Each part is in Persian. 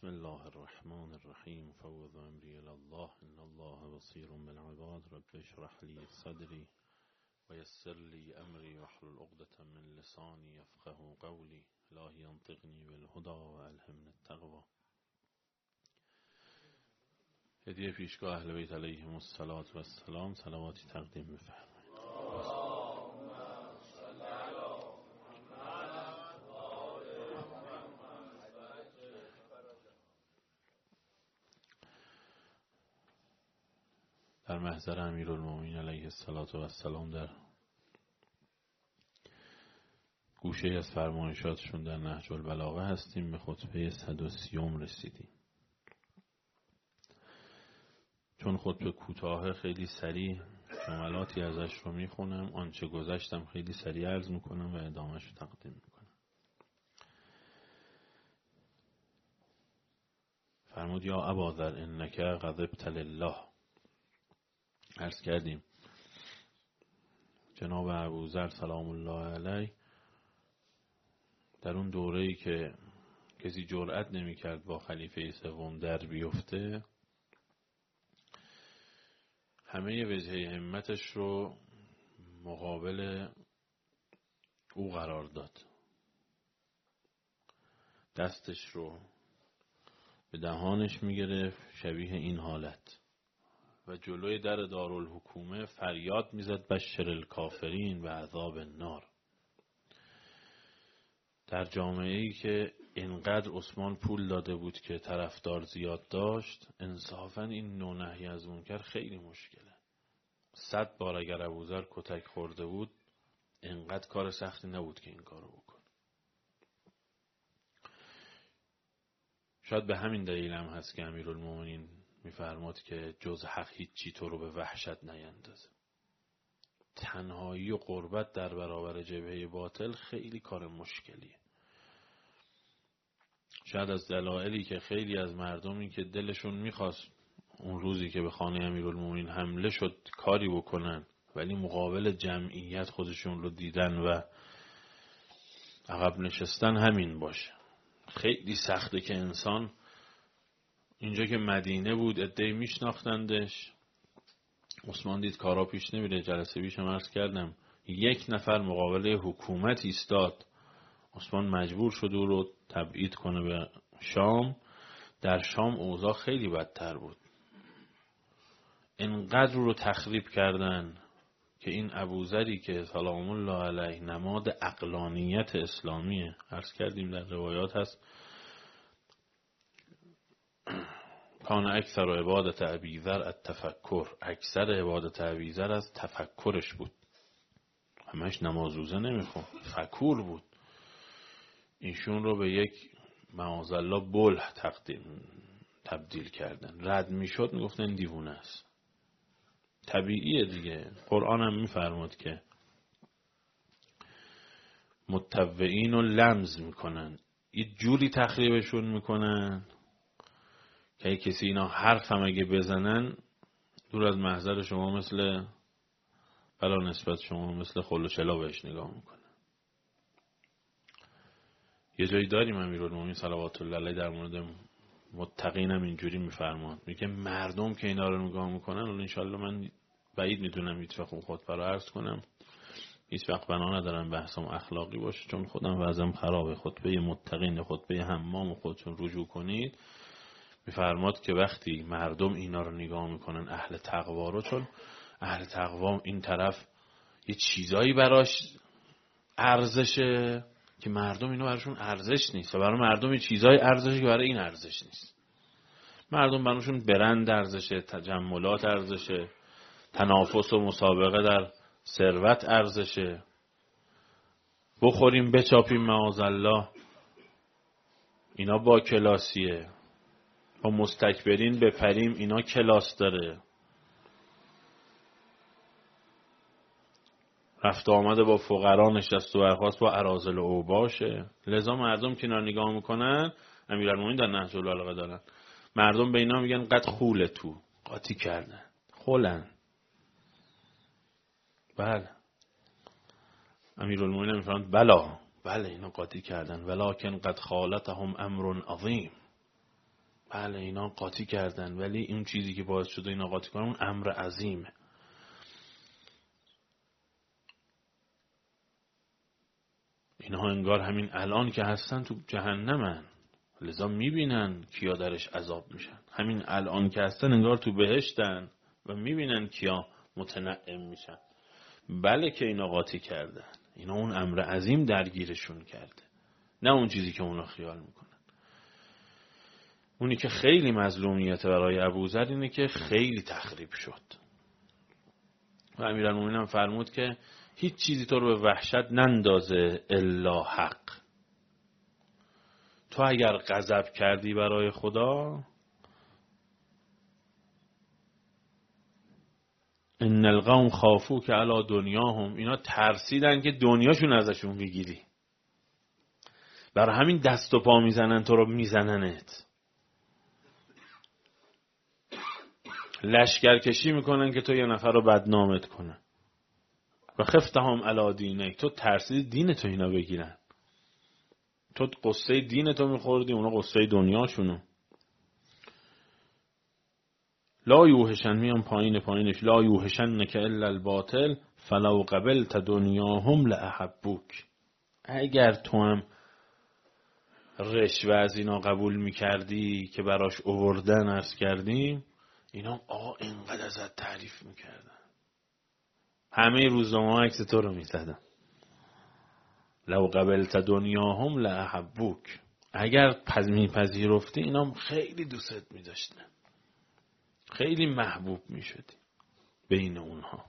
بسم الله الرحمن الرحیم فوض امری الی الله ان الله بصیر بالعباد رب اشرح لی صدری و یسر لی امری واحلل عقدة من لسانی یفقهوا قولی الهی انطقنی بالهدی و الهمنی التقوی. هدیه پیشگاه اهل بیت علیهم الصلاة و السلام، صلواتی تقدیم بفرمایید. در محضر امیرالمومنین علیه السلام در گوشه از فرمایشاتشون در نهج البلاغه هستیم. به خطبه 130 رسیدیم. چون خطبه کوتاه خیلی سریع جملاتی ازش رو میخونم، آنچه گذشتم خیلی سریع عرض میکنم و ادامهش رو تقدیم میکنم. فرمود یا اباذر انک غضبت لله. عرض کردیم جناب ابوذر سلام الله علیه در اون دوره‌ای که کسی جرئت نمی‌کرد با خلیفه سوم در بیفته، همه وجهه همتش رو مقابل او قرار داد. دستش رو به دهانش می‌گرفت شبیه این حالت و جلوی در دارالحکومه فریاد میزد بشر الکافرین و عذاب النار. در جامعه‌ای که اینقدر عثمان پول داده بود که طرفدار زیاد داشت، انصافاً این نوع نهی از منکر خیلی مشکله. 100 بار اگر ابوذر کتک خورده بود اینقدر کار سختی نبود که این کارو بکنه. شاید به همین دلیل هم هست که امیرالمومنین میفرماد که جز حق هیچی تو رو به وحشت نیندازه. تنهایی و غربت در برابر جبهه باطل خیلی کار مشکلیه. شاید از دلایلی که خیلی از مردمی که دلشون میخواست اون روزی که به خانه امیرالمومنین حمله شد کاری بکنن، ولی مقابل جمعیت خودشون رو دیدن و عقب نشستن، همین باشه. خیلی سخته که انسان اینجا که مدینه بود عده‌ای میشناختندش، عثمان دید کارا پیش نمیره. جلسه پیشم عرض کردم 1 نفر مقابل حکومت ایستاد، عثمان مجبور شد او رو تبعید کنه به شام. در شام اوضاع خیلی بدتر بود، انقدر رو تخریب کردن که این ابوذری که سلام الله علیه نماد عقلانیت اسلامیه، عرض کردیم در روایات هست کان اکثر عبادت ابیذر التفکر، اکثر عبادت ابیذر از تفکرش بود، همش نماز روزه نمیخوند، فکور بود. ایشون رو به یک معاذالله بله تبدیل کردن. رد میشد میگفتن دیوونه است. طبیعیه دیگه. قرآن هم میفرماد که متطوعین رو لمز میکنن، یه جوری تخریبشون میکنن که کسی اینا حرف هم اگه بزنن دور از محضر شما مثل بلا نسبت شما مثل خل و چلا بهش نگاه میکنه. یه جایی داریم امیرالمومنین صلوات الله علیه در مورد متقین هم اینجوری میفرماد، میگه مردم که اینا رو نگاه میکنن، ولی انشالله من بعید میدونم هیچ وقت خطبه رو عرض کنم، هیچ وقت بنا ندارم بحثم اخلاقی باشه چون خودم وضعم خرابه. خطبه متقین، خطبه حمام خودتون رجوع کنید. میفرماد که وقتی مردم اینا رو نگاه میکنن، اهل تقوا رو، چون اهل تقوا این طرف یه چیزایی براش ارزشه که مردم اینا براشون ارزش نیست و برای مردم یه چیزایی ارزشه که برای این ارزش نیست. مردم براشون برند ارزشه، تجملات ارزشه، تنافس و مسابقه در ثروت ارزشه، بخوریم بچاپیم معاذالله اینا با کلاسیه، با مستکبرین بپریم اینا کلاس داره، رفت آمده با فقرا نشست و برخاست با اراذل و اوباشه. لذا مردم که اینا نگاه میکنن، امیرالمومنین در نهج البلاغه دارن، مردم به اینا میگن قد خوله تو، قاطی کردن، خولن. بله امیرالمومنین میفرماند بله اینا قاطی کردن، ولکن قد خالتهم امر عظیم، بله اینا قاطی کردن، ولی این چیزی که باعث شده اینا قاطی کنن اون امر عظیمه. اینها انگار همین الان که هستن تو جهنمن، لذا میبینن کیا درش عذاب میشن. همین الان که هستن انگار تو بهشتن و میبینن کیا متنعم میشن. بله که اینا قاطی کردن، اینا اون امر عظیم درگیرشون کرده، نه اون چیزی که اونا خیال میکنن. اونی که خیلی مظلومیت برای ابوذر اینه که خیلی تخریب شد و امیرالمومنین هم فرمود که هیچ چیزی تو رو به وحشت نندازه الا حق. تو اگر غضب کردی برای خدا، ان القوم خافوک علی دنیاهم، اینا ترسیدن که دنیاشون ازشون بگیری، برای همین دست و پا میزنن، تو رو میزننت، لشکرکشی میکنن که تو یه نفر رو بدنامت کنن. و خفتهم علی دینک، تو ترسیدی دین تو اینا بگیرن، تو قصه دین تو میخوردی، اونا قصه دنیاشونو. لا یوهشن، میام پایینش، لا یوهشن نک الا الباطل فلو قبلت دنیاهم لاحبوک. اگر تو هم رشوه از اینا قبول میکردی که براش اووردن عرض کردیم، اینا اینقدر ازت تعریف میکردن، همه روزنامه عکس تو رو میزدن. لو قبلت دنیاهم لاحبوک، اگر میپذیرفتی اینا خیلی دوست میداشتن، خیلی محبوب میشدی بین اونها.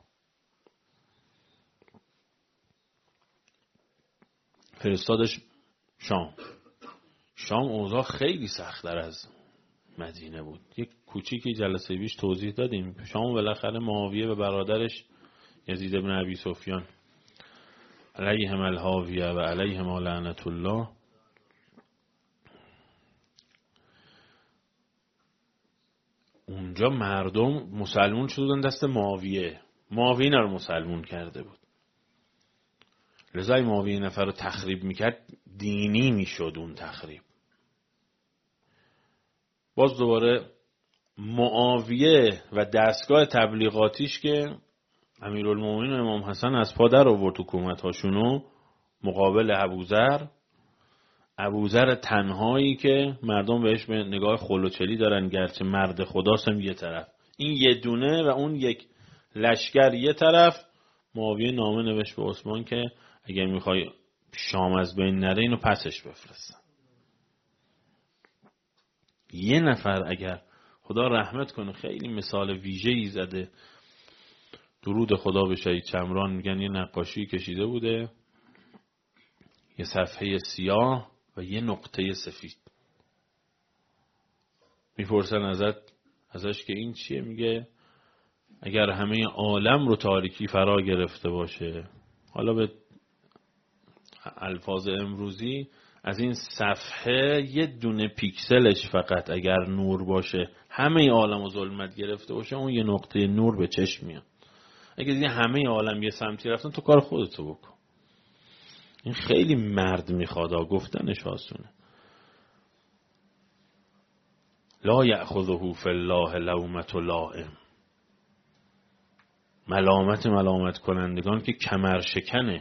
فرستادش شام اوضاع خیلی سخت‌تر از مدینه بود. یک کوچیکی جلسه پیش توضیح دادیم. شام بالاخره معاویه و برادرش یزید بن ابی سفیان علیهم الهاویه و علیهم لعنت الله، اونجا مردم مسلمون شدن دست معاویه. معاویه اینا رو مسلمون کرده بود، لذا معاویه نفر رو تخریب میکرد، دینی میشد اون تخریب. باز دوباره معاویه و دستگاه تبلیغاتیش که امیرالمومنین و امام حسن از پا در آورد حکومت هاشونو مقابل ابوذر تنهایی که مردم بهش به نگاه خلوچلی دارن، گرچه مرد خداست هم یه طرف، این یه دونه و اون یک لشکر یه طرف. معاویه نامه نوشت به عثمان که اگر میخوای شام از بین نره اینو پسش بفرستن. یه نفر اگر خدا رحمت کنه، خیلی مثال ویژه‌ای زده، درود خدا به شهید چمران، میگن یه نقاشی کشیده بوده، یه صفحه سیاه و یه نقطه سفید. میپرسن ازش که این چیه؟ میگه اگر همه عالم رو تاریکی فرا گرفته باشه، حالا به الفاظ امروزی از این صفحه یه دونه پیکسلش فقط اگر نور باشه، همه عالم رو ظلمت گرفته باشه، اون یه نقطه نور به چشم میاد. اگه دیدی همه عالم یه سمتی رفتن، تو کار خودتو بکن. این خیلی مرد میخواد، گفتنش آسونه. لا یأخذه فی الله لومة لائم، ملامت کنندگان که کمر شکنه.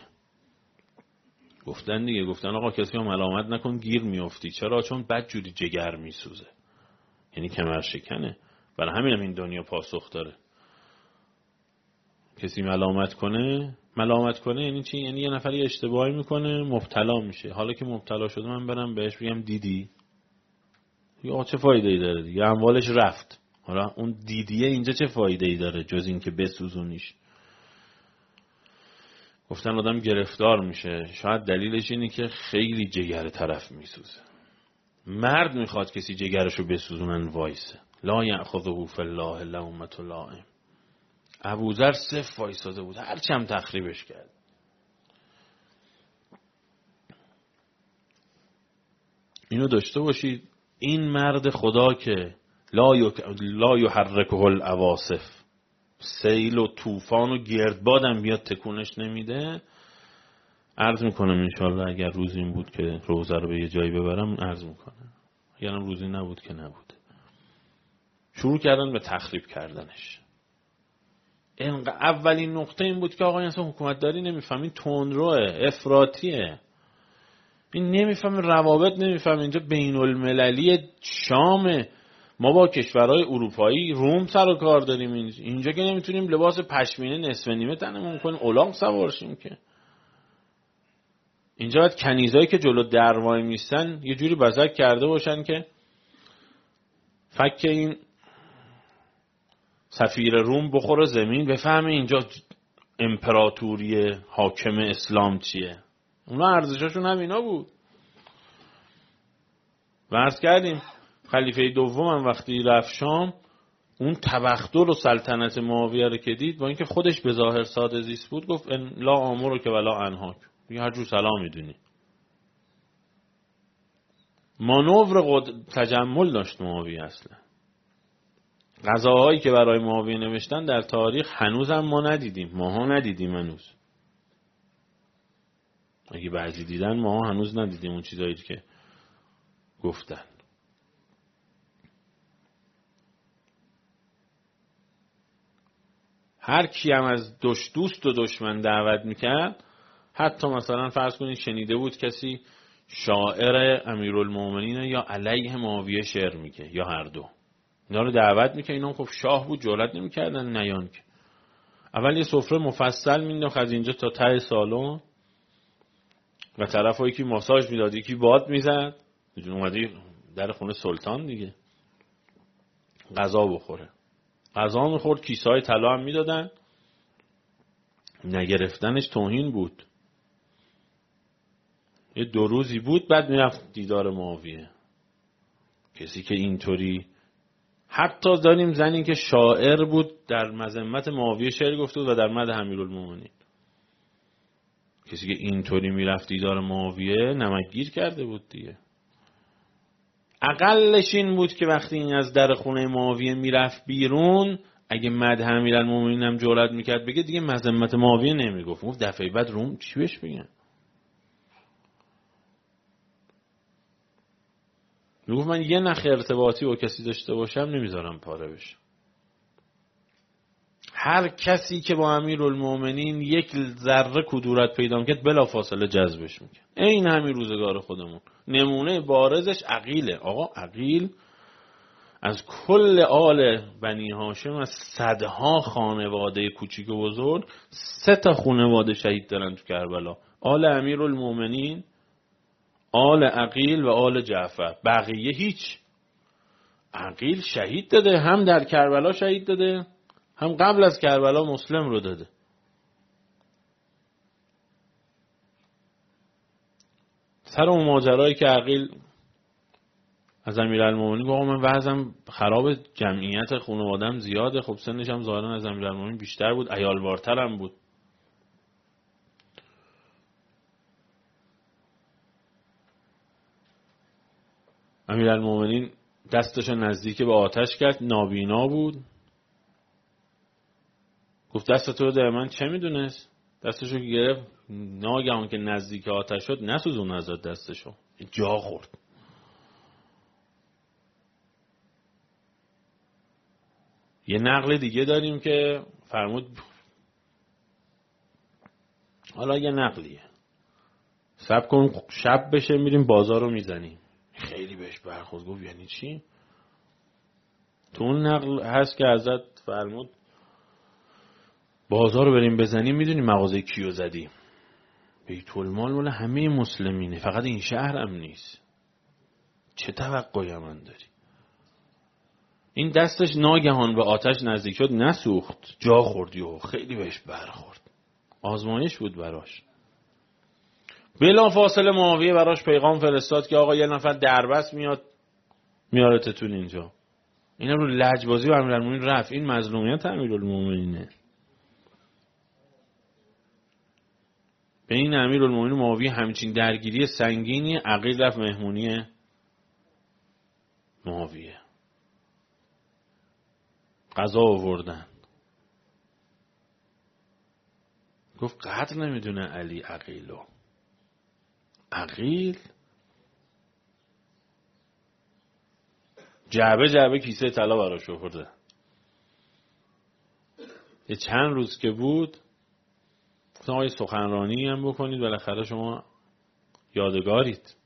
گفتن دیگه، گفتن آقا کسی رو ملامت نکن گیر میافتی. چرا؟ چون بدجوری جگر میسوزه، یعنی کمر شکنه. برای همین این دنیا پاسخ داره. کسی ملامت کنه یعنی چی؟ یعنی یه نفری اشتباهی میکنه، مبتلا میشه. حالا که مبتلا شده من برم بهش بگم دیدی؟ یا چه فایده ای داره دیگه؟ اموالش رفت. حالا اون دیدیه اینجا چه فایده ای داره جز این که بسوزونیش؟ گفتن آدم گرفتار میشه، شاید دلیلش اینه که خیلی جگر طرف میسوزه. مرد میخواد کسی جگرشو بسوزونن وایسه. لا یأخذه فی الله لومة لائم. ابوذر صف وایساده بود، هرچم تخریبش کرد. اینو داشته باشید، این مرد خدا که لا یحرکه العواصف، سیل و طوفان و گردبادم بیاد تکونش نمیده. عرض میکنم انشالله اگر روز این بود که روزه رو به یه جایی ببرم عرض میکنم، اگرم روزی نبود که نبود. شروع کردن به تخریب کردنش. اولین نقطه این بود که آقا اصلا حکومتداری نمیفهم، این تندروه، افراطیه، این نمیفهم روابط، نمیفهم اینجا بین المللی شامه، ما با کشورهای اروپایی روم سر و کار داریم، اینجا که نمیتونیم لباس پشمینه نصف نیمه تنمون کنیم الاغ سوار شیم که. اینجا باید کنیزایی که جلو در وای میستن یه جوری بزک کرده باشن که فک این سفیر روم بخوره زمین بفهمه اینجا امپراتوری حاکم اسلام چیه. اونا ارزشاشون همینا بود. و عرض کردیم خلیفه دوم هم وقتی رفت شام، اون تبختر و سلطنت معاویه رو که دید، با اینکه خودش به ظاهر ساده زیست بود، گفت لا آمرو که ولا انهاک، هر جور سلام میدونی. مانور تجمل داشت معاویه. اصلا غذاهایی که برای معاویه نوشتن در تاریخ هنوزم ما ندیدیم، ماها ندیدیم هنوز. اگه بعضی دیدن ماها هنوز ندیدیم اون چیزایی که گفتن. هر کی هم از دوست و دشمن دعوت میکرد، حتی مثلا فرض کنید شنیده بود کسی شاعر امیرالمومنین یا علیه معاویه شعر میگه یا هر دو، اینا رو دعوت میکنه. اینا خب شاه بود، جرئت نمیکردن نیان که. اول یه سفره مفصل مینداخت از اینجا تا ته سالن و طرفایی که ماساژ میداد، یکی باد میزد، اومدی در خونه سلطان دیگه غذا بخوره. غذا میخورد، کیسه های طلا هم میدادن، نگرفتنش توهین بود. یه 2 روزی بود بعد میرفت دیدار معاویه. کسی که اینطوری، حتی داریم زنی که شاعر بود در مذمت معاویه شعر گفته بود و در مدح امیرالمومنین، کسی که اینطوری میرفت دیدار معاویه نمکگیر کرده بود دیگه. اقلش این بود که وقتی این از در خونه معاویه میرفت بیرون، اگه مدح امیرالمومنین هم جرئت میکرد بگه، دیگه مذمت معاویه نمیگفت، گفت دفعه بعد روم چی بهش بگن. میگفت من یه نخ ارتباطی با کسی داشته باشم نمیذارم پاره بشه. هر کسی که با امیرالمومنین یک ذره کدورت پیدا کرد بلا فاصله جذبش میکرد. این همین روزگار خودمون نمونه بارزش عقیله. آقا عقیل از کل آل بنی هاشم، از صدها خانواده کوچیک و بزرگ، 3 تا خانواده شهید دارن تو کربلا: آل امیرالمومنین، آل عقیل و آل جعفر. بقیه هیچ. عقیل شهید داده، هم در کربلا شهید داده، هم قبل از کربلا مسلم رو داده. سر اون ماجرایی که عقیل از امیرالمومنین گفت من وضعم خراب، جمعیت خانواده‌ام زیاده، خب سنش هم ظاهرا از امیرالمومنین بیشتر بود، عیالوارتر هم بود. امیرالمومنین دستشو نزدیک به آتش کرد، نابینا بود. گفت دستتو بده. من چه میدونست؟ دستشو گرفت، ناگهان که نزدیک آتش شد نسوزون ازاد دستشو، جا خورد. یه نقل دیگه داریم که فرمود، حالا یه نقلیه، صبر کن شب بشه میریم بازار رو میزنیم. خیلی بهش برخورد، گفت یعنی چی؟ تو اون نقل هست که حضرت فرمود بازار رو بریم بزنیم، میدونی مغازه کیو زدیم؟ بیت المال مال همه مسلمینه، فقط این شهر هم نیست. چه توقعی من داری؟ این دستش ناگهان به آتش نزدیک شد، نسوخت، جا خوردی و خیلی بهش برخورد. آزمایش بود براش. بلا فاصله معاویه براش پیغام فرستاد که آقا یه نفر دربست میاد میارتتون اینجا. اینا رو لجبازی و امیرالمومنین رفت. این مظلومیت امیرالمومنینه. بین امیرالمومنین و معاویه همچین درگیری سنگینی. عقیل رفت مهمونی معاویه، غذا آوردن. گفت قدر نمیدونه علی عقیلو. عقیل جعبه جعبه کیسه طلا براش آورده. یه چند روز که بود گفتم آقا سخنرانی هم بکنید، بالاخره شما یادگارید.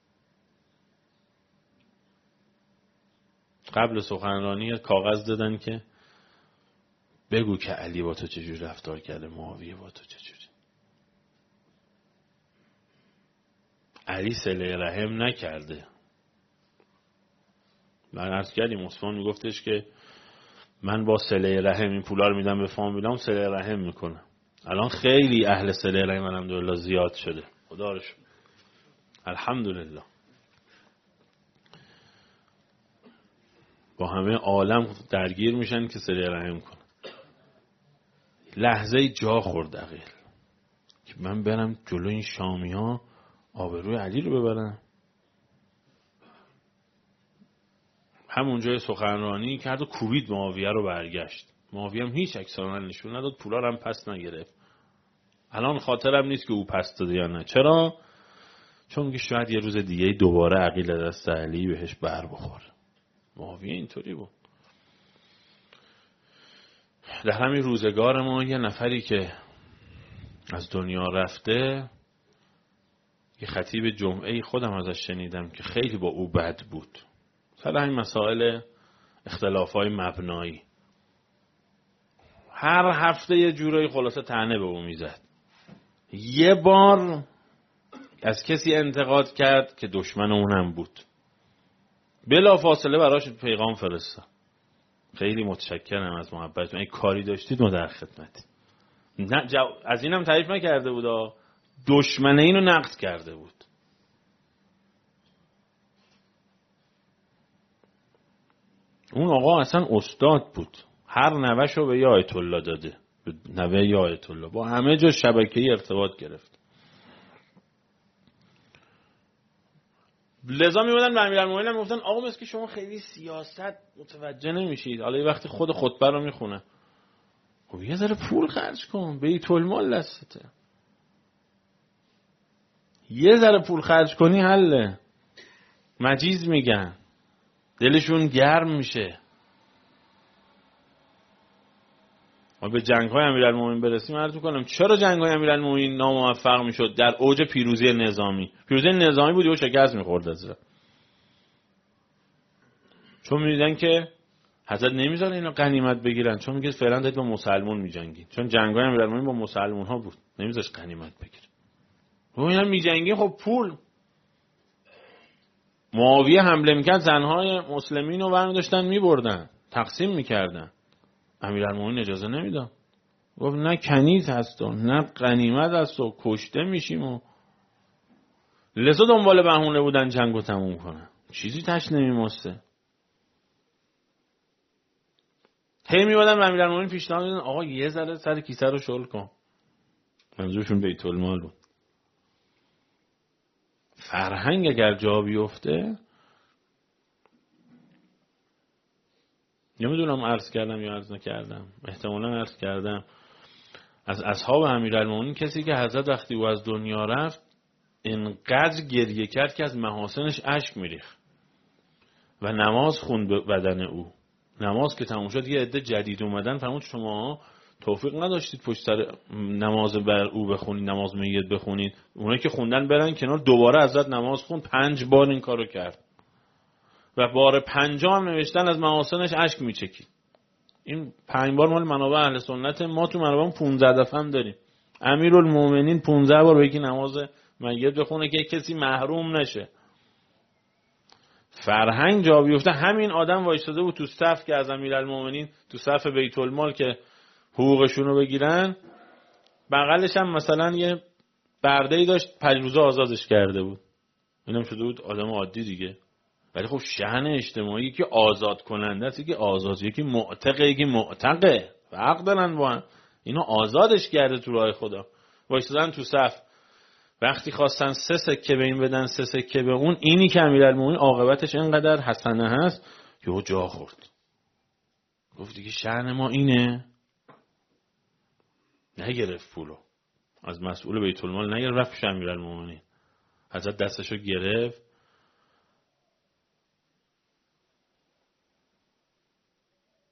قبل سخنرانی کاغذ دادن که بگو که علی با تو چجوری رفتار کرده، معاویه با تو چجوری. علی صله رحم نکرده. من عرض کردیم عثمان میگفتش که من با صله رحم این پولا رو میدم به فامیلام، صله رحم میکنم. الان خیلی اهل صله رحم الحمدلله زیاد شده، خدا رو شکر، الحمدلله. با همه عالم درگیر میشن که صله رحم کنن. لحظه جا خورد عقیل که من برم جلو این شامی ها آبروی علی رو ببرم. همونجای سخنرانی کرد و کوبید معاویه رو، برگشت. معاویه هم هیچ اکسان نشون نداد، پولا رو هم پس نگرفت. الان خاطرم نیست که او پس داده یا نه. چرا؟ چون میگه شاید یه روز دیگه دوباره عقیل دست علی بهش بر بخوره. معاویه اینطوری بود. در همین روزگار ما یه نفری که از دنیا رفته، یه خطیب جمعه خودم ازش شنیدم که خیلی با او بد بود سر همین مسائل اختلافای مبنایی. هر هفته یه جورایی خلاصه طعنه به او میزد. یه بار از کسی انتقاد کرد که دشمن اونم بود، بلا فاصله براش پیغام فرستاد: خیلی متشکرم از محبتتون، اگه کاری داشتید ما در خدمتی. نه از اینم تعریف نکرده بود، دشمن اینو نقد کرده بود. اون آقا اصلا استاد بود، هر نوه‌شو به یه آیت الله داده، به نوه یه آیت الله، با همه جا شبکه‌ای ارتباط گرفت. لذا میمدن به امیرالمومنین میگفتن آقا مثل که شما خیلی سیاست متوجه نمیشید، حالا یه وقتی خود خطبه رو میخونه، خب یه ذره پول خرج کن، بیت المال دستته، یه ذره پول خرج کنی حله. مجیز میگن، دلشون گرم میشه. ما به جنگ‌های امیرالمومنین برسیم عرض کنم چرا جنگ‌های امیرالمومنین ناموفق میشد. در اوج پیروزی نظامی بود و شکست می‌خورد از را. چون می‌دیدن که حضرت نمیذاره اینا غنیمت بگیرن، چون میگه فعلا دارید با مسلمون می‌جنگید، چون جنگ‌های امیرالمومنین با مسلمان‌ها بود، نمیذاش غنیمت بگیره. و اینا می‌جنگید، خب پول. معاویه حمله می‌کرد، زن‌های مسلمین رو برمی داشتن می‌بردن، تقسیم می‌کردن. امیرالمومنین اجازه نمیداد، گفت نه کنیز هست و نه غنیمت هست و کشته میشیم و لذا دنبال بهونه بودن جنگو تموم کنن، چیزی تش نمیماسته. هی میبادن به امیرالمومنین پیشنهاد میدن آقا یه ذره سر کیسه رو شل کن، منظورشون بیت المال بود. فرهنگ اگر جا بیفته، نمیدونم عرض کردم یا عرض نکردم، احتمالا عرض کردم، از اصحاب امیرالمومنین کسی که حضرت وقتی او از دنیا رفت انقدر گریه کرد که از محاسنش اشک میریخت و نماز خوند به بدن او. نماز که تموم شد یه عده جدید اومدن، فرمود شما توفیق نداشتید پشت سر نماز بر او بخونید، نماز میت بخونید. اونایی که خوندن برن کنار، دوباره حضرت نماز خوند، 5 بار این کارو کرد و بار 5 هم نوشتن از محاسنش اشک میچکید. این 5 بار مال منابع اهل سنت، ما تو منابع 15 دفعه هم داریم. امیرالمومنین 15 بار بگی نماز میت بخونه که کسی محروم نشه. فرهنگ جا بیفته. همین آدم وایساده بود تو صف که از امیرالمومنین تو صف بیت المال که حقوقشون رو بگیرن، بغلش هم مثلا یه برده‌ای داشت 5 روزه آزادش کرده بود. اینم شده بود آدم عادی دیگه. ولی خب شأن اجتماعی که آزاد کننده است، که آزاد، یکی معتقه، یکی معتقه، فرق دارن با هم. اینا آزادش کرده تو راه خدا. وایسادن تو صف، وقتی خواستن 3 سکه به این بدن 3 سکه به اون، اینی که امیرالمومنین عاقبتش اینقدر حسنه هست یهو جا خورد، گفت دیگه شأن ما اینه. نگرفت پولو از مسئول بیت المال، نگرفت، رفت پیش امیرالمومنین. حضرت دستشو گرفت،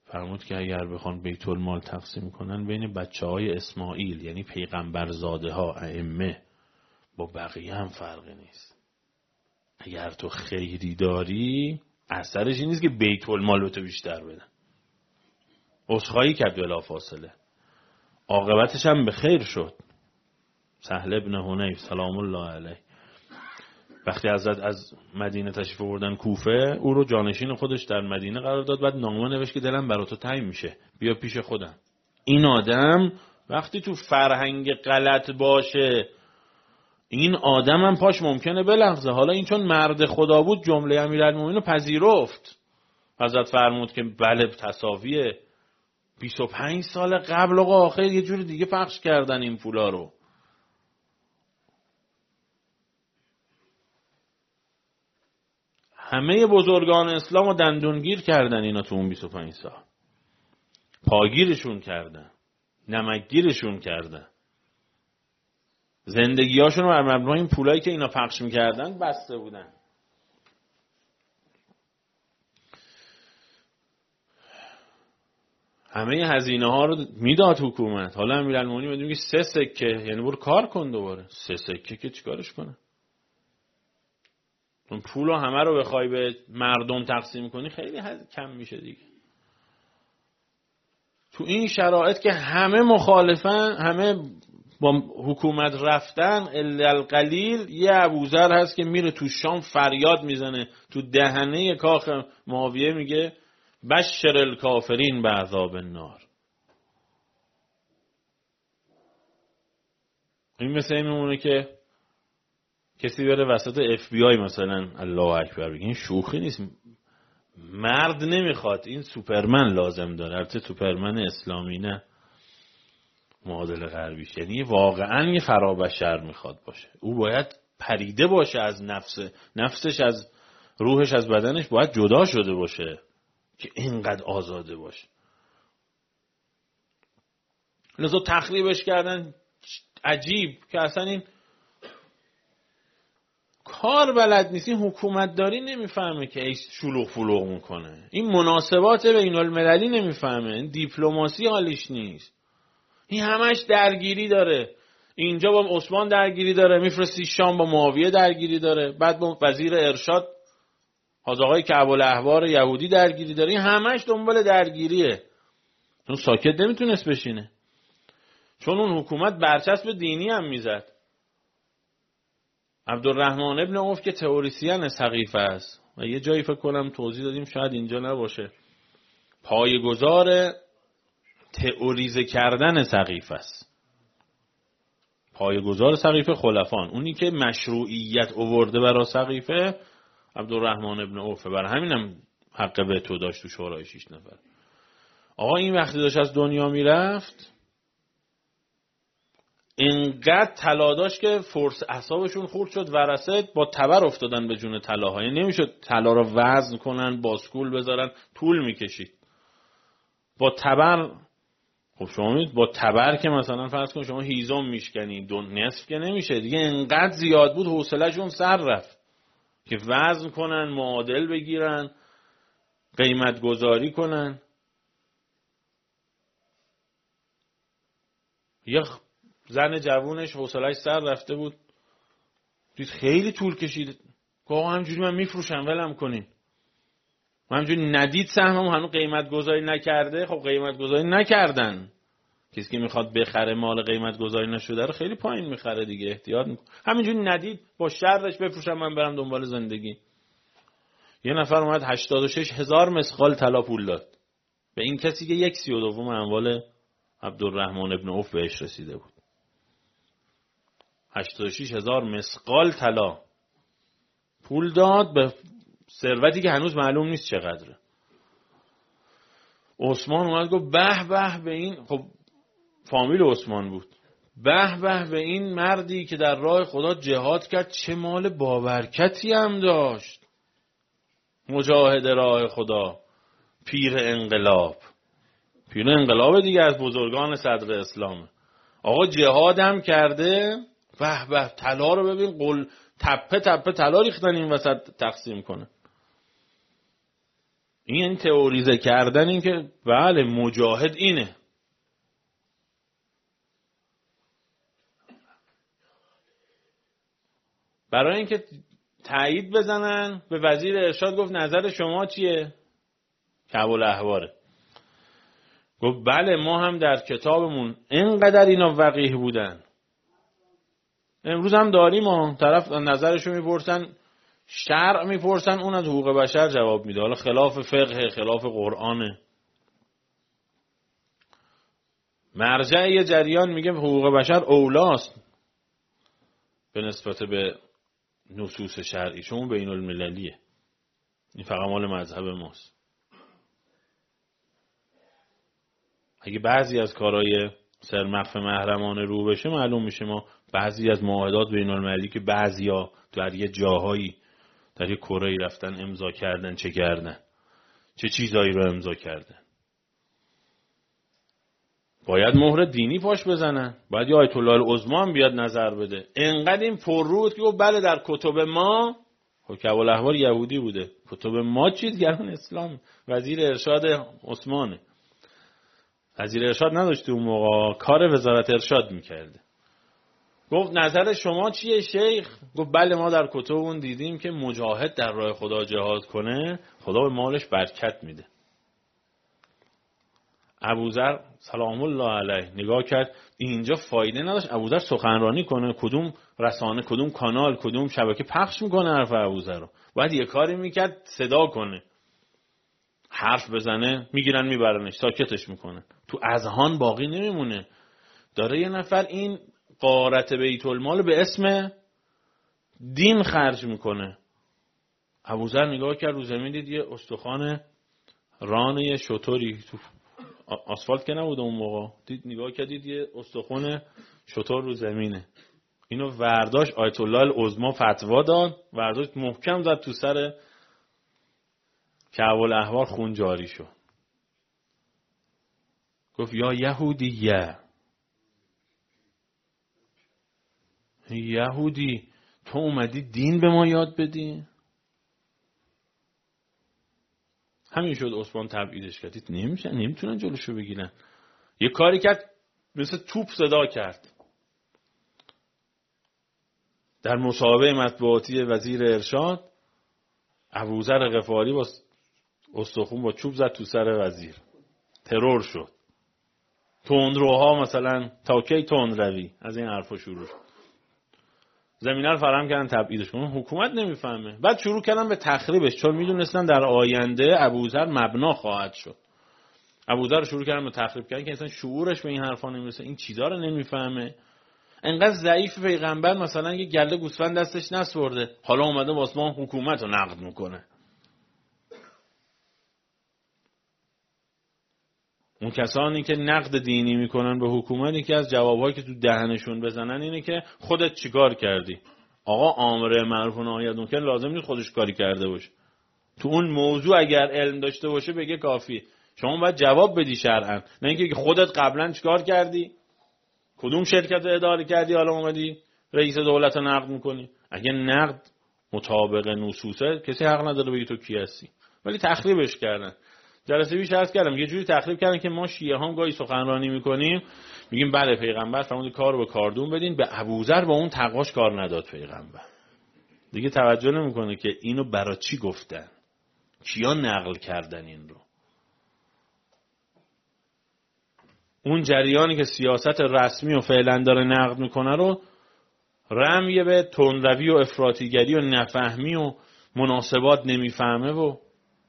فرمود که اگر بخوان بیت المال تقسیم کنن بین بچه‌های اسماعیل یعنی پیغمبرزاده ها ائمه با بقیه هم فرقی نیست. اگر تو خیری داری اثرش این نیست که بیت المال رو تو بیشتر بدن. عذرخواهی کرد بلا فاصله، عاقبتش هم به خیر شد. سهل ابن حنیف سلام الله علیه وقتی حضرت از مدینه تشریف آوردن کوفه، او رو جانشین خودش در مدینه قرار داد، بعد نامه نوشت که دلم برات تنگ میشه بیا پیش خودم. این آدم وقتی تو فرهنگ غلط باشه این آدم هم پاش ممکنه بلغزه. حالا این چون مرد خدا بود جمله امیرالمومنین رو پذیرفت. حضرت فرمود که بله تساویه. 25 سال قبل آقا آخر یه جور دیگه پخش کردن این پولا رو. همه بزرگان اسلام رو دندونگیر کردن اینا تو اون 25 سال. پاگیرشون کردن، نمکگیرشون کردن، زندگیاشون رو بر مبنای این پولایی که اینا پخش میکردن بسته بودن. همه هزینه ها رو میداد حکومت. حالا امیرالمومنین میگه 3 سکه، یعنی برو کار کن دوباره. 3 سکه که چیکارش کنه؟ اون پول رو همه رو بخوای به مردم تقسیم کنی خیلی کم میشه دیگه. تو این شرایط که همه مخالفن، همه با حکومت رفتن، الا القلیل یه ابوذر هست که میره تو شام فریاد میزنه تو دهنه کاخ معاویه میگه بشر الکافرین بعذاب النار. این مثل این میمونه که کسی بره وسط اف بی آی مثلا الله اکبر بگه. این شوخی نیست. مرد نمیخواد، این سوپرمن لازم داره. البته سوپرمن اسلامی نه، معادل غربیش. یعنی واقعا یه فرابشر میخواد باشه. او باید پریده باشه از نفسش، از روحش، از بدنش باید جدا شده باشه که اینقدر آزاده باشه. لذا تخریبش کردن عجیب که اصلا این کار بلد نیست. این حکومت داری نمیفهمه که ایش شلوغ فلوغ میکنه. این مناسبات بین المللی نمیفهمه. این دیپلماسی حالیش نیست. این همش درگیری داره. اینجا با عثمان درگیری داره، میفرستی شام با معاویه درگیری داره، بعد با وزیر ارشاد آقای کعب الاحبار یهودی درگیری داره. این همش دنبال درگیریه. اون ساکت نمیتونست بشینه، چون اون حکومت برچسب دینی هم میزد. عبدالرحمن ابن عوف که تئوریسین سقیفه است و یه جایی فکر کنم توضیح دادیم شاید اینجا نباشه، پایه‌گذار تئوریزه کردن سقیفه است. پایه‌گذار سقیفه خلفان، اونی که مشروعیت آورده برای سقیفه عبدالرحمن ابن عوف. برای همینم حق وتو داشت تو شورای 6 نفر. آقا این وقتی داشت از دنیا میرفت اینقدر طلا داشت که فرس اعصابشون خورد شد، ورثه با تبر افتادن به جون طلاها. یعنی نمیشد طلا رو وزن کنن، باسکول بذارن، طول میکشید. با تبر، خب شما میدید با تبر که مثلا فرض کن شما هیزم میشکنی، نصف که نمیشه دیگه. اینقدر زیاد بود حوصله‌شون سر رفت که وزن کنن، معادل بگیرن، قیمت گذاری کنن. یه زن جوونش حوصله‌اش سر رفته بود، دید خیلی طول کشید، گفت همینجوری من میفروشم ولم کنین. من همینجوری ندید سهمم هنوز قیمت گذاری نکرده. خب قیمت گذاری نکردن. کسی که میخواد بخره مال قیمت گذاری نشده رو خیلی پایین میخره دیگه، احتیاط میکنه. همینجوری ندید با شرش بفروشم من برم دنبال زندگی. یه نفر اومد 86,000 مسقال طلا پول داد به این کسی که 1/32 اموال عبدالرحمن ابن عوف بهش رسیده بود. 86,000 مسقال طلا پول داد به ثروتی که هنوز معلوم نیست چقدره. عثمان اومد گفت به به به این، خب فامیل عثمان بود، به به به این مردی که در راه خدا جهاد کرد، چه مال بابرکتی هم داشت. مجاهد راه خدا، پیر انقلاب. پیر انقلاب دیگه از بزرگان صدر اسلام. آقا جهاد هم کرده. به به طلا رو ببین، قل تپه تپه طلا ریختن این وسط تقسیم کنه. این یعنی تئوریزه کردن، این که بله مجاهد اینه. برای اینکه تایید بزنن به وزیر ارشاد گفت نظر شما چیه؟ کابالاحواره. گفت بله ما هم در کتابمون اینقدر اینا وقیح بودن، امروز هم داریم. طرف نظرشو میپرسن، شرع میپرسن، اون از حقوق بشر جواب میده، حالا خلاف فقه، خلاف قرآنه. مرجع یه جریان میگه حقوق بشر اولاست به نسبت به نصوص شرعی، چون بین المللیه، این فقط مال مذهب ماست. اگه بعضی از کارهای سرمخف محرمانه رو بشه، معلوم میشه ما بعضی از معاهدات بین المللی که بعضیا در یه جاهایی در یه کره‌ای رفتن امضا کردن، چه کردن، چه چیزایی رو امضا کردن، باید مهر دینی پاش بزنن، باید یه آیت الله العظمی هم بیاد نظر بده. انقدر این پررود که بله در کتب ما، خب کابالاحوار یهودی بوده، کتب ما چیزگران اسلام، وزیر ارشاد عثمانه، وزیر ارشاد نداشته اون موقع، کار وزارت ارشاد میکرده. گفت نظر شما چیه شیخ؟ گفت بله ما در کتبمون دیدیم که مجاهد در راه خدا جهاد کنه، خدا به مالش برکت میده. ابوذر سلام الله علیه نگاه کرد اینجا فایده نداشت ابوذر سخنرانی کنه، کدوم رسانه، کدوم کانال، کدوم شبکه پخش میکنه حرف ابوذر رو، باید یه کاری میکرد صدا کنه، حرف بزنه میگیرن میبرنش، ساکتش میکنن، تو اذهان باقی نمیمونه. داره یه نفر این غارت بیت المال به اسم دین خرج میکنه. ابوذر نگاه کرد رو زمین، دید یه استخوان ران یه شتری، تو آسفالت که نبوده اون موقع، دید نگاه کرد دید یه استخوان شتر رو زمینه. اینو ورداشت، آیت الله العظمی فتوا داد، ورداشت محکم زد تو سر کابالاحوار، خون جاری شد. گفت یا یهودیه، یهودی تو اومدی دین به ما یاد بدی؟ همین شد عثمان تبعیدش کرد. نمیتونن جلوشو بگیرن. یه کاری کرد مثل توپ صدا کرد. در مصاحبه مطبوعاتی وزیر ارشاد، ابوذر غفاری با استخون با چوب زد تو سر وزیر، ترور شد. تندروها مثلا تا کی تندروی، از این حرفا شروع شد. زمینه رو فراهم کردن تبعیدش کنن، حکومت نمیفهمه. بعد شروع کردن به تخریبش، چون میدونستن در آینده ابوذر مبنا خواهد شد. ابوذر شروع کردن به تخریب کردن که اصلا شعورش به این حرفا نمیرسه، این چیزا رو نمیفهمه. انقدر ضعیف پیغمبر مثلا یه گله گوسفند دستش نسپرده، حالا اومده واسه ما حکومت رو نقد میکنه. اون کسانی که نقد دینی میکنن به حکومت، یکی از جوابهایی که تو دهنشون بزنن اینه که خودت چیکار کردی؟ آقا آمر معروف و نهی از منکر لازم نیست خودش کاری کرده باشه. تو اون موضوع اگر علم داشته باشه بگه کافی. شما باید جواب بدی شرعاً، نه اینکه خودت قبلا چیکار کردی؟ کدوم شرکت اداره کردی حالا اومدی رئیس دولت رو نقد میکنی؟ اگه نقد مطابق نصوصه کسی حق نداره بگی تو کی هستی. ولی تخریبش کردن. جلسه پیش عرض کردم یه جوری تخریب کردن که ما شیعه ها گاهی سخنرانی میکنیم میگیم بله پیغمبر فرمود کارو به کاردون بدین، به ابوذر با اون تقواش کار نداد پیغمبر. دیگه توجه نمیکنه که اینو برای چی گفتن، کیا نقل کردن این رو. اون جریانی که سیاست رسمی و فعلا داره نقد میکنه رو رمیه به تندروی و افراطیگری و نفهمی و مناسبات نمیفهمه. و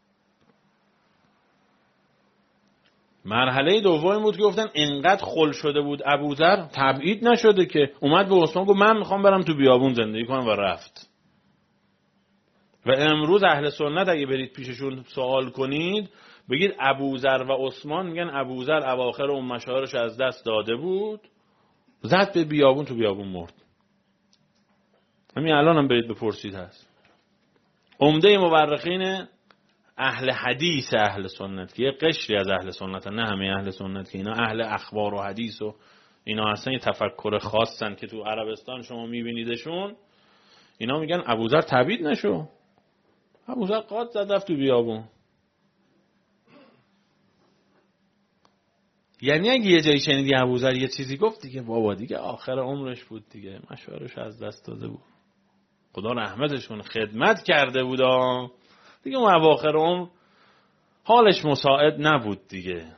مرحله دوم بود که گفتن انقدر خل شده بود ابوذر، تبعید نشده که اومد به عثمان گفت من میخوام برم تو بیابون زندگی کنم و رفت. و امروز اهل سنت اگه برید پیششون سوال کنید بگید ابوذر و عثمان، میگن ابوذر اواخر اون مشاعرش از دست داده بود، زد به بیابون، تو بیابون مرد. همین الان هم برید بپرسید هست. عمده مورخین اهل حدیث اهل سنت که یه قشری از اهل سنت، نه همه اهل سنت که اینا اهل اخبار و حدیث و اینا هستن، یه تفکر خاصن که تو عربستان شما میبینیدشون، اینا میگن ابوذر تبعید نشو، ابوذر قاد زد رفت تو بیابون. یعنی اگه یه جایی شنیدی ابوذر یه چیزی گفت دیگه بابا دیگه آخر عمرش بود دیگه، مشوارش از دست داده بود، خدا رحمتشون، خدمت کرده بود دیگه، اون اواخر عمر حالش مساعد نبود دیگه.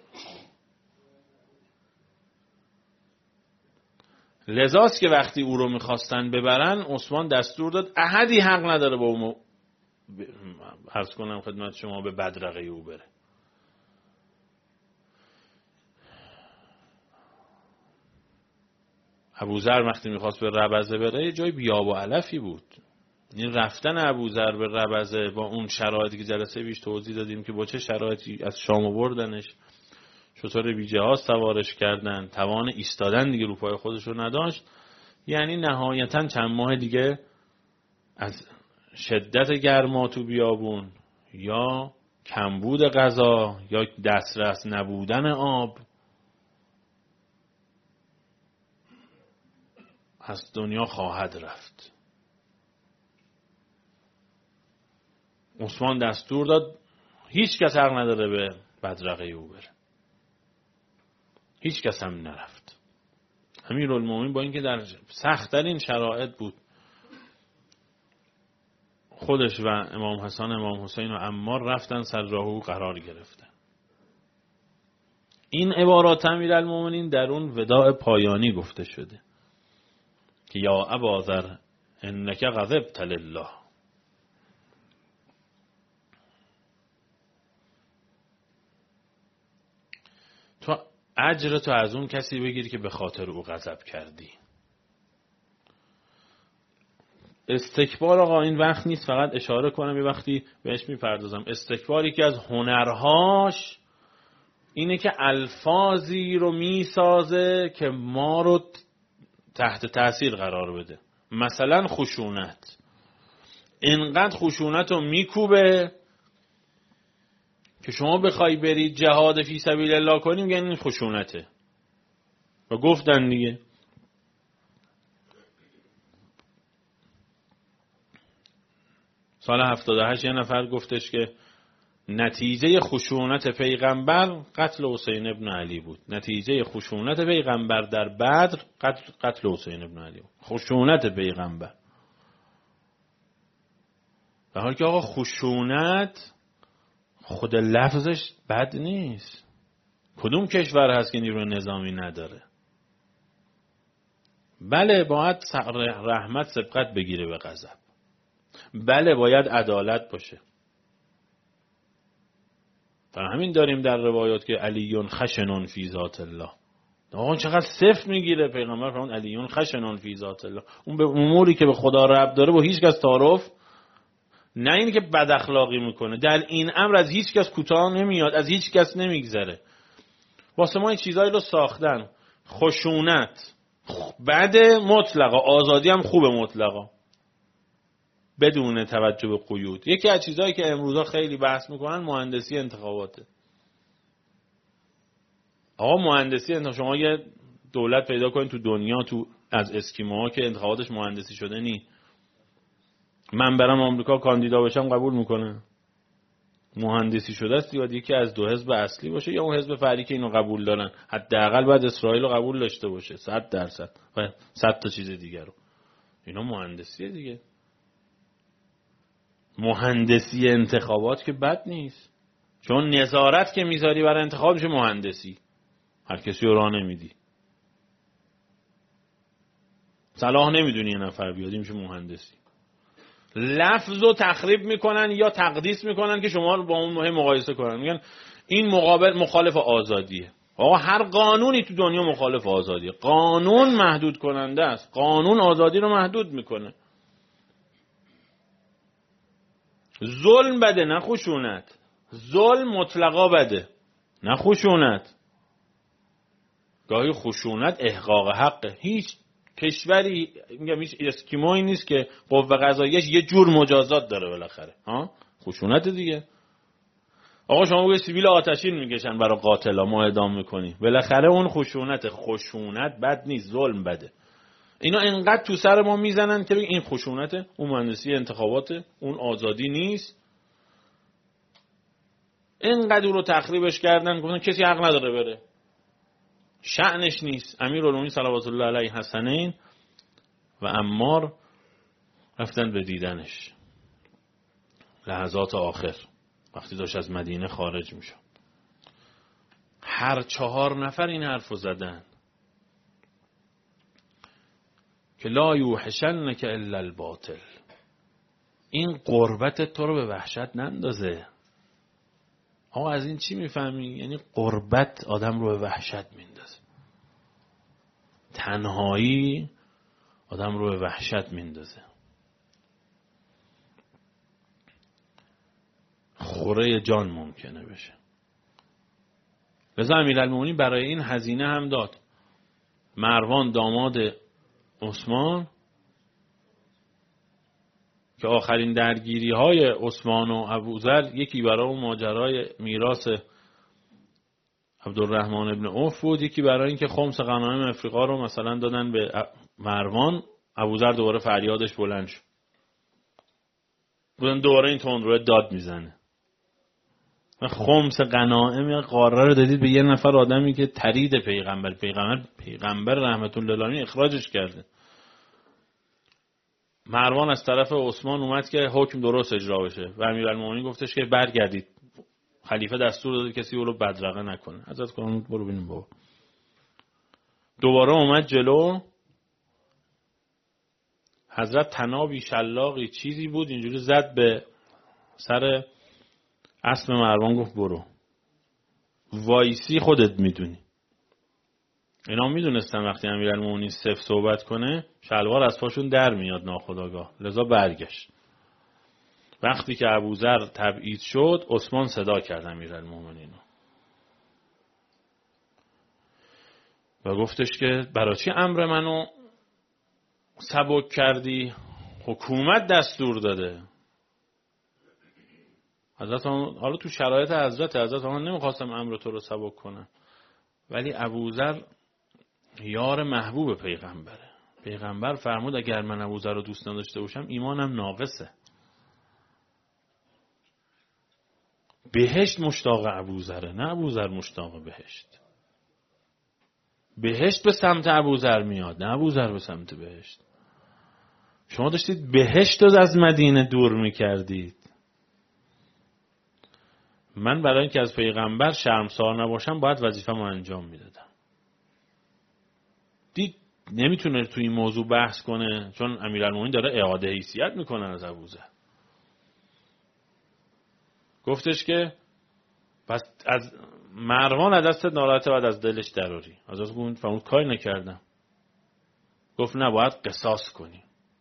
لذاست که وقتی او رو میخواستن ببرن عثمان دستور داد احدی حق نداره با اون عرض کنم خدمت شما به بدرقه او بره. ابوذر وقتی میخواست به ربضه بره یه جای بیاب و علفی بود. این رفتن ابوذر به ربضه با اون شرایطی که جلسه پیش توضیح دادیم که با چه شرایطی از شام آوردنش، چطور بی جهاز سوارش کردن، توان ایستادن دیگه رو پای خودش رو نداشت، یعنی نهایتا چند ماه دیگه از شدت گرما تو بیابون یا کمبود غذا یا دسترس نبودن آب از دنیا خواهد رفت. عثمان دستور داد هیچ کس حق نداره به بدرقه او بره. هیچ کس هم نرفت. امیرالمومنین با اینکه در سخت‌ترین شرایط بود، خودش و امام حسن، امام حسین و عمار رفتن سر راه او قرار گرفتن. این عبارات امیرالمومنین در اون وداع پایانی گفته شده که یا اباذر انک غضبت لله. تو اجر تو از اون کسی بگیری که به خاطر او غضب کردی. استکبار آقا این وقت نیست، فقط اشاره کنم یه وقتی بهش میپردازم. استکباری که از هنرهاش اینه که الفاظی رو میسازه که ما رو تحت تاثیر قرار بده. مثلا خشونت، اینقدر خشونت رو میکوبه که شما بخوای برید جهاد فی سبیل الله کنیم میگن این خشونته. و گفتن دیگه سال 78 یه نفر گفتش که نتیجه خشونت پیغمبر قتل حسین ابن علی بود. نتیجه خشونت پیغمبر در بدر قتل حسین ابن علی بود. خشونت پیغمبر. در حالی که آقا خشونت خود لفظش بد نیست. کدوم کشور هست که نیروی نظامی نداره؟ بله باید رحمت سبقت بگیره به غضب. بله باید عدالت باشه. در همین داریم در روایات که علیون خشنون فی ذات الله. آقا چقدر صفر میگیره پیغمبر فرمود علیون خشنون فی ذات الله. اون به اموری که به خدا ربط داره با هیچ کس تعارف، نه این که بد اخلاقی میکنه، در این امر از هیچ کس کوتاه نمیاد، از هیچ کس نمیگذره. واسه ما این چیزایی رو ساختن. خشونت بد مطلقا، آزادی هم خوبه مطلقا بدون توجه به قیود. یکی از چیزایی که امروزا خیلی بحث میکنن مهندسی انتخاباته. آقا مهندسی شما یه دولت پیدا کنید تو دنیا، تو از اسکیموها که انتخاباتش مهندسی شده نی، من برم آمریکا کاندیدا بشم قبول میکنه؟ مهندسی شده است دیگه. یکی از دو حزب اصلی باشه یا اون حزب فرعی که اینو قبول دارن. حداقل باید اسرائیل رو قبول داشته باشه 100% و 100 تا چیز دیگه رو. اینا مهندسیه دیگه. مهندسی انتخابات که بد نیست، چون نظارت که میذاری برای انتخاب میشه مهندسی. هر کسی رو راه نمیدی، صلاح نمیدونی یه نفر بیادی میشه مهندسی. لفظ رو تخریب میکنن یا تقدیس میکنن که شما رو با اون مهم مقایسه کنن. میگن این مخالف آزادیه. آقا هر قانونی تو دنیا مخالف آزادیه. قانون محدود کننده است. قانون آزادی رو محدود میکنه. ظلم بده نه خشونت. ظلم مطلقا بده نه خشونت. گاهی خشونت احقاق حقه. هیچ کشوری میگم هیچ اسکیمویی نیست که قوه قضاییش یه جور مجازات داره بالاخره. ها خشونت دیگه. آقا شما به سیبیل آتشین میکشن برای قاتلا ما اعدام میکنی، بالاخره اون خشونت. خشونت بد نیست، ظلم بده. اینا انقدر تو سر ما میزنن که این خشونته، اون مهندسی انتخاباته، اون آزادی نیست. انقدر رو تخریبش کردن گفتن کسی حق نداره بره. شأنش نیست. امیرالمومنین صلوات الله علیه حسنین و عمار رفتن به دیدنش لحظات آخر وقتی داشت از مدینه خارج میشد. هر 4 نفر این حرفو زدن که لا یوحشنک الا الباطل، این قربت تو رو به وحشت نندازه. آقا از این چی میفهمی؟ یعنی قربت آدم رو به وحشت میندازه، تنهایی آدم رو به وحشت میندازه، خوره جان ممکنه بشه. لذا امیرالمومنین برای این هزینه هم داد. مروان داماد عثمان که آخرین درگیری های عثمان و ابوذر یکی برای اون ماجرای میراث عبدالرحمن ابن عوف بود، یکی برای اینکه خمس غنایم افریقا رو مثلا دادن به مروان. ابوذر دوباره فریادش بلند شد، بودن دوباره این تندروه داد میزنه. خمس غنایم قاره رو دادید به یه نفر آدمی که ترید پیغمبر رحمت الله علیه اخراجش کرده. مروان از طرف عثمان اومد که حکم درست اجرا بشه و امیرالمومنین گفتش که برگردید، خلیفه دستور داده کسی اون رو بدرقه نکنه. حضرت گفتن برو ببینیم بابا. دوباره اومد جلو، حضرت تنابی شلاقی چیزی بود اینجوری زد به سر اسب مروان، گفت برو وایسی خودت میدونی. اینا میدونستن وقتی امیرالمومنین صفر صحبت کنه شلوار از پاشون در میاد ناخودآگاه، لذا برگشت. وقتی که ابوذر تبعید شد عثمان صدا کرد امیرالمومنین و گفتش که برای چی امر منو سبک کردی؟ حکومت دستور داده. حضرت حالا تو شرایط حضرت من نمیخواستم امر تو رو سبک کنم، ولی ابوذر یار محبوب پیغمبره. پیغمبر فرمود اگر من ابوذر رو دوست نداشته باشم ایمانم ناقصه. بهشت مشتاق ابوذره، نه ابوذر مشتاق بهشت. بهشت به سمت ابوذر میاد، نه ابوذر به سمت بهشت. شما داشتید بهشت رو از مدینه دور میکردید. من برای اینکه از پیغمبر شرمسار نباشم باید وظیفه‌مو انجام میدادم. دید نمیتونه تو این موضوع بحث کنه چون امیرالمومنین داره اعاده حیثیت میکنه از ابوذر. گفتش که پس از مروان از دست ناراحته بعد از دلش دراری. از گفت فرمود کاری نکردم. گفت نه باید قصاص کنی.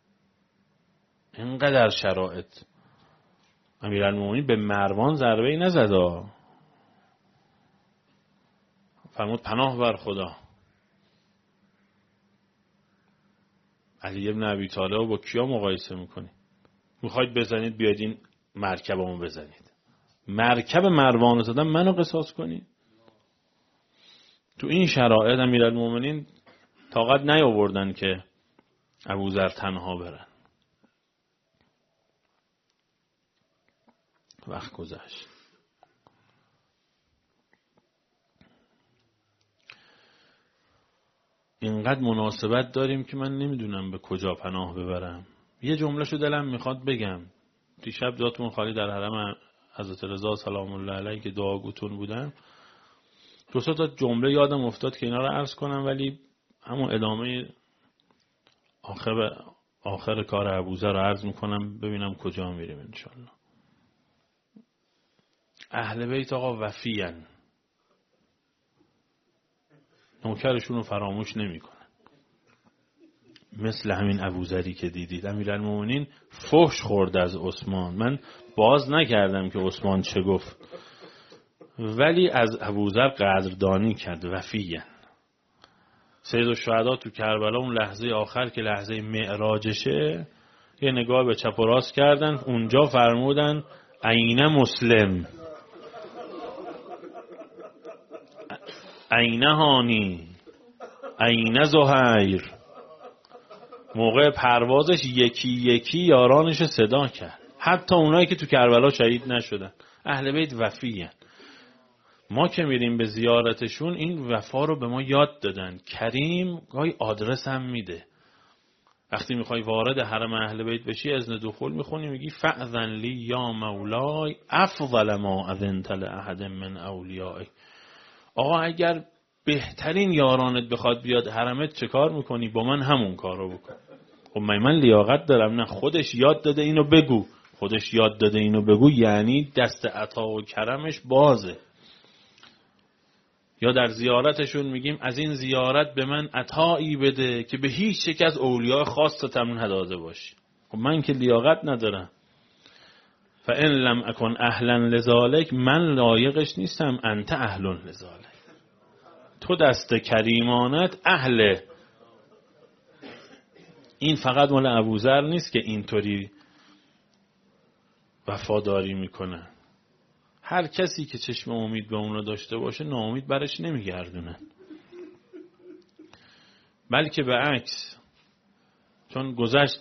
اینقدر شرایط امیرالمومنین به مروان ضربه‌ای نزد. فرمود پناه بر خدا. علی ابن ابی طالب با کیا مقایسه میکنی؟ میخواید بزنید بیاید این مرکبمو بزنید. مرکب مروان رو زدن منو قصاص کنید؟ تو این شرایط امیرالمومنین طاقت نیاوردن که ابوذر تنها برن. وقت گذشت. اینقدر مناسبت داریم که من نمیدونم به کجا پناه ببرم. یه جمله شو دلم میخواد بگم. دیشب جاتون خالی در حرم حضرت رضا سلام الله علیه که دعاگوتون بودن، دو سه تا جمله یادم افتاد که اینا رو عرض کنم، ولی همون ادامه آخر کار ابوذر رو عرض میکنم ببینم کجا میریم انشالله. اهل بیت آقا وفیان، نوکرشون رو فراموش نمیکنن. مثل همین ابوذری که دیدید امیرالمومنین فحش خورد از عثمان. من باز نکردم که عثمان چه گفت، ولی از ابوذر قدردانی کرد. وفیان سید الشهدا تو کربلا اون لحظه آخر که لحظه معراجشه یه نگاه به چپ و راست کردن، اونجا فرمودن عین مسلم، عین هانی، عین زهیر. موقع پروازش یکی یکی یارانش صدا کرد، حتی اونایی که تو کربلا شهید نشدن. اهل بیت وفیان. ما که میریم به زیارتشون این وفا رو به ما یاد دادن. کریم گاهی آدرس هم میده. وقتی میخوای وارد حرم اهل بیت بشی اذن دخول میخونی، میگی فأذن لی یا مولای افضل ما اذنت لأحد من اولیائی. آقا اگر بهترین یارانت بخواد بیاد حرمت چه کار میکنی؟ با من همون کارو بکن. خب من لیاقت دارم؟ نه، خودش یاد داده اینو بگو. خودش یاد داده اینو بگو یعنی دست عطا و کرمش بازه. یا در زیارتشون میگیم از این زیارت به من عطایی بده که به هیچ یک از اولیاء خاصتم نداده باشی. خب من که لیاقت ندارم. فإن لم اکن اهلا لذالک، من لایقش نیستم، انت اهل لذالک، تو دست کریمانت اهل. این فقط مال ابوذر نیست که اینطوری وفاداری میکنه. هر کسی که چشم امید به اون رو داشته باشه ناامید برش نمیگردونه، بلکه به عکس. چون گذشت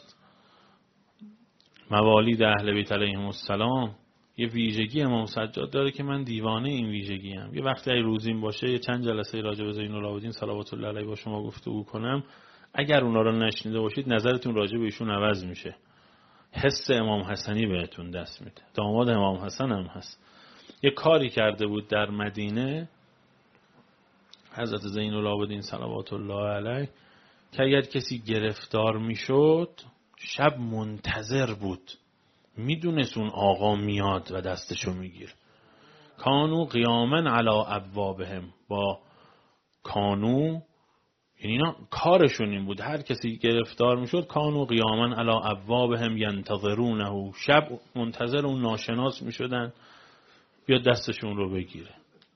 موالید اهل بیت علیهم السلام یه ویژگی امام سجاد داره که من دیوانه این ویژگی هم. یه وقتی روزیم باشه یه چند جلسه راجع به زین‌العابدین صلوات الله علیه با شما گفتگو کنم، اگر اونا رو نشنیده باشید نظرتون راجع به ایشون عوض میشه. حس امام حسنی بهتون دست میده. داماد امام حسن هم هست. یه کاری کرده بود در مدینه حضرت زین‌العابدین صلوات الله علیه که اگر کسی گرفتار میشد شب منتظر بود، میدونست اون آقا میاد و دستشو میگیر. کانو قیاما علی ابوابهم، با کانو یعنی اینا کارشون این بود، هر کسی گرفتار میشد کانو قیاما علی ابوابهم ینتظرونه، شب منتظر اون ناشناس میشدن بیاد دستشون رو بگیره.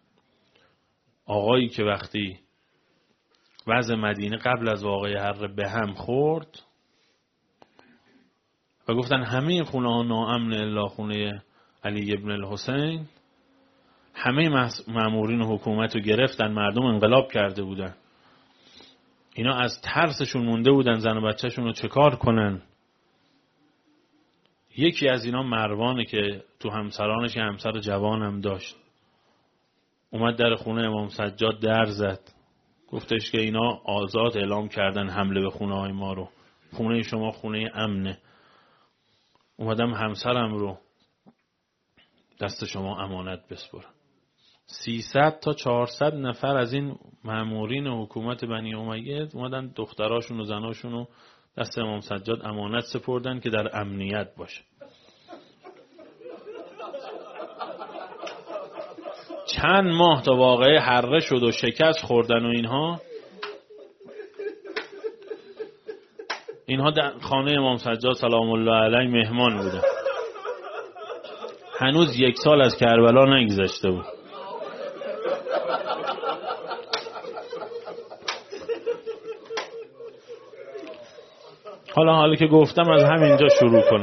آقایی که وقتی وضع مدینه قبل از واقعه حر به هم خورد و گفتن همه این خونه ها ناامن الا خونه علی ابن الحسین، همه مامورین حکومت رو گرفتن، مردم انقلاب کرده بودن، اینا از ترسشون مونده بودن زن و بچهشون رو چه کار کنن. یکی از اینا مروانه که تو همسرانش یه همسر جوانم داشت، اومد در خونه امام سجاد در زد، گفتش که اینا آزاد اعلام کردن حمله به خونه های ما رو، خونه شما خونه امنه، اومدم همسرم رو دست شما امانت بسپرم. 300 تا 400 نفر از این مامورین حکومت بنی امیه اومدن دختراشون و زناشون رو دست امام سجاد امانت سپردن که در امنیت باشه. چند ماه تا واقعه حره شد و شکست خوردن و اینها در خانه امام سجاد سلام الله علیه مهمان بودن. هنوز 1 سال از کربلا نگذشته بود. حالا که گفتم از همینجا شروع کنم.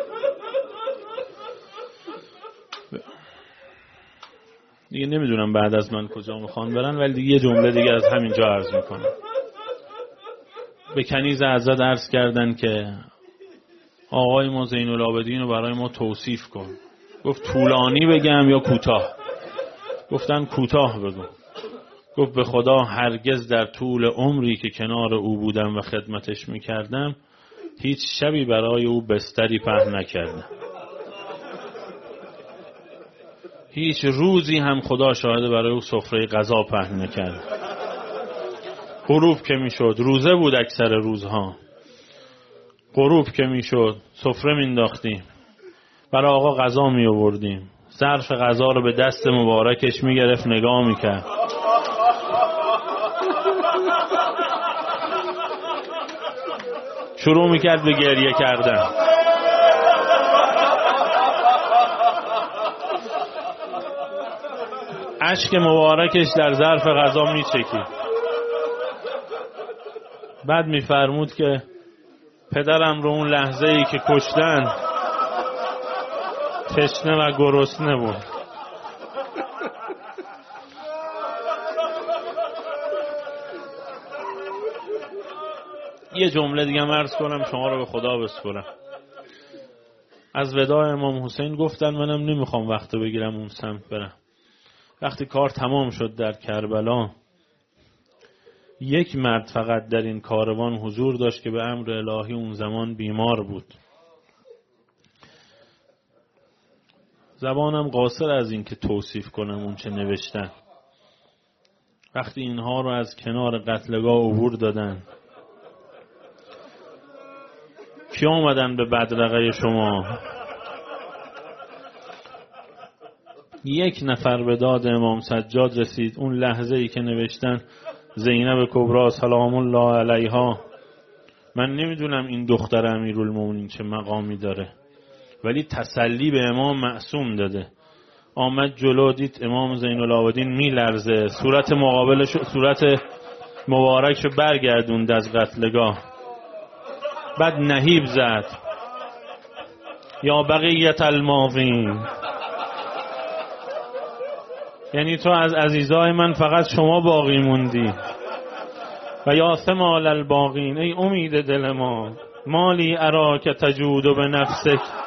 دیگه نمیدونم بعد از من کجا میخوان برن، ولی دیگه یه جمله دیگه از همینجا عرض میکنم. به کنیز حضرت عرض کردن که آقای ما زین‌العابدین رو برای ما توصیف کن. گفت طولانی بگم یا کوتاه؟ گفتن کوتاه بگو. گفت به خدا هرگز در طول عمری که کنار او بودم و خدمتش میکردم هیچ شبی برای او بستری پهن نکردم، هیچ روزی هم خدا شاهد برای او سفره غذا پهن نکردم. غروب که میشد، روزه بود اکثر روزها، غروب که میشد سفره مینداختیم، برای آقا غذا می آوردیم، ظرف غذا رو به دست مبارکش میگرفت نگاه میکرد، شروع میکرد به گریه کردن. اشک مبارکش در ظرف غذا میچکید. بعد میفرمود که پدرم رو اون لحظه ای که کشتن تشنه و گرسنه بود. یه جمله دیگه عرض کنم شما رو به خدا بسپرم. از وداع امام حسین گفتن، منم نمیخوام وقت بگیرم اون سمت برم. وقتی کار تمام شد در کربلا، یک مرد فقط در این کاروان حضور داشت که به امر الهی اون زمان بیمار بود. زبانم قاصر از این که توصیف کنم اون چه نوشتن. وقتی اینها رو از کنار قتلگاه عبور دادن، کی آمدن به بدرقه شما؟ یک نفر به داد امام سجاد رسید. اون لحظه ای که نوشتن زینب کبری سلام الله علیها، من نمیدونم این دختر امیرالمومنین چه مقامی داره، ولی تسلی به امام معصوم داده. آمد جلو، دید امام زین العابدین میلرزه، صورت مقابلش، صورت مبارکش برگردوند از قتلگاه، بعد نهیب زد یا بقیت الماضین، یعنی تو از عزیزای من فقط شما باقی موندی. و یا ثمال الباقین، ای امید دل ما، مالی اراک تجود به نفسک